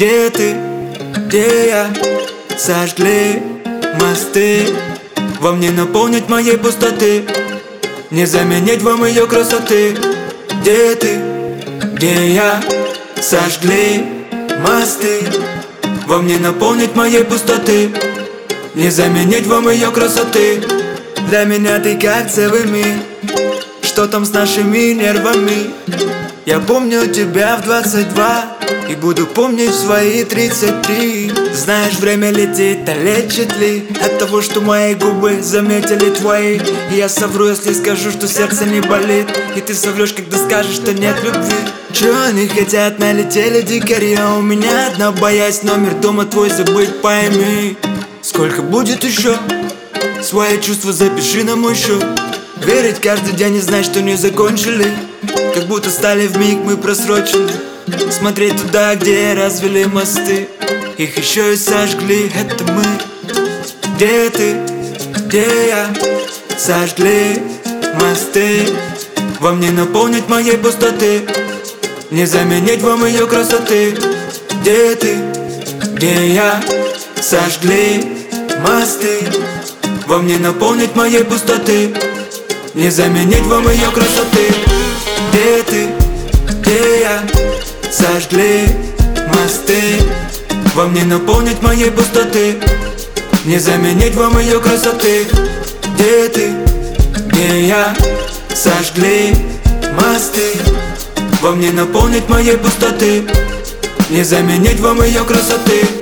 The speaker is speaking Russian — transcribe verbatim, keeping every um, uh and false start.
Где ты, где я? Сожгли мосты. Вам не наполнить моей пустоты, не заменить вам ее красоты. Где ты, где я? Сожгли мосты. Вам не наполнить моей пустоты, не заменить вам ее красоты. Для меня ты как целый мир. Что там с нашими нервами? Я помню тебя в двадцать два и буду помнить в свои тридцать три. Знаешь, время летит, а лечит ли от того, что мои губы заметили твои? И я совру, если скажу, что сердце не болит, и ты соврешь, когда скажешь, что нет любви. Чё они хотят, налетели дикари, а у меня одна боязнь номер дома твой забыть, пойми. Сколько будет еще? Свои чувства запиши на мой счет. Верить каждый день и знать, что не закончили, как будто стали вмиг мы просрочили. Смотреть туда, где развели мосты, их еще и сожгли, это мы. Где ты, где я? Сожгли мосты. Вам не наполнить моей пустоты, не заменить вам ее красоты. Где ты, где я? Сожгли мосты. Вам не наполнить моей пустоты, не заменить вам ее красоты. Где ты, где я? Сожгли мосты. Вам не наполнить моей пустоты, не заменить вам ее красоты. Где ты, где я? Сожгли мосты. Вам не наполнить моей пустоты, не заменить вам ее красоты.